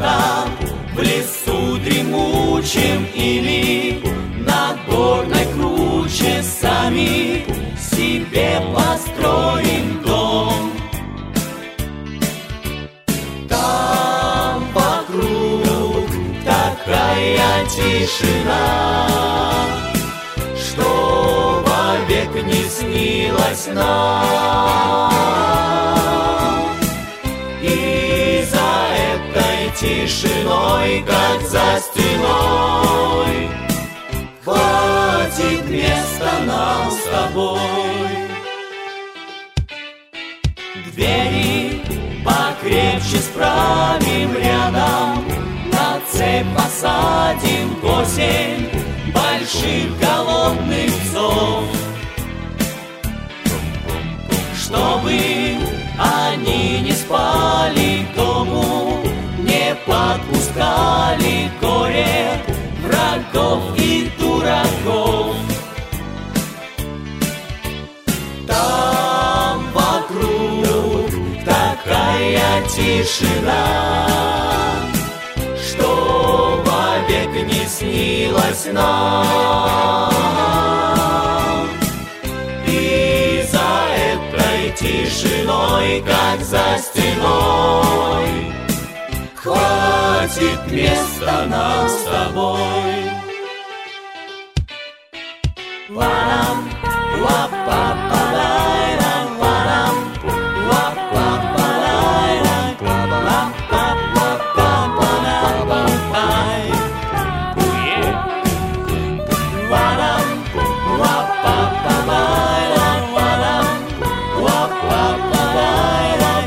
рядом, в лесу дремучем или над горной круче сами себе построим дом. Там вокруг такая тишина, что вовек не снилась нам. И за этой тишиной, как за стеной, хватит места нам с тобой. Двери покрепче справим рядом, на цепь посадим в осень больших голодных псов, чтобы они не спали к дому, не подпускали горе врагов и дураков. Там вокруг такая тишина, что вовек не снилась нам. И за этой тишиной, как за стеной, хватит места нам с тобой. Варам, лапа-па-лайрам, варам, лапа-па-лайрам, лапа-па-па-па-па-па-пай. Варам, лапа-па-лайрам, варам, лапа-па-лайрам,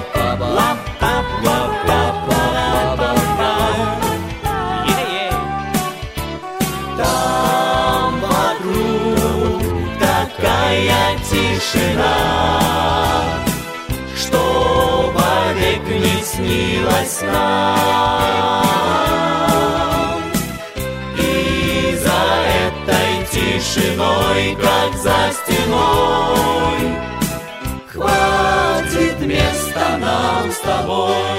лапа-па-па-па-па-пай. Там вокруг такая тишина, что вовек не снилась нам. И за этой тишиной, как за стеной, хватит места нам с тобой.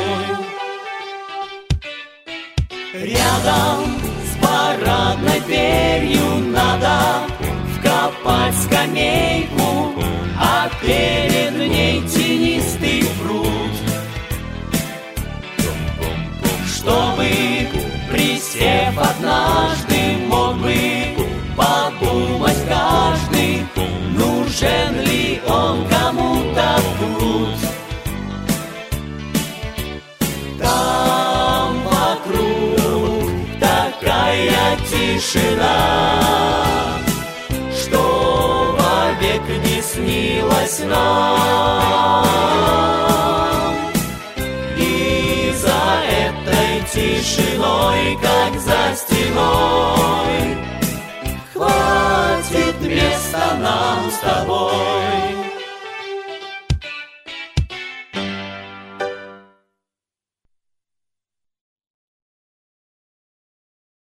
Рядом с парадной дверью надо вкопать скамейку, а перед ней тенистый пруд, чтобы, присев однажды, мог бы подумать каждый, нужен ли он кому-то тут. Там вокруг такая тишина, что вовек не снилась нам. И за этой тишиной, как за стеной,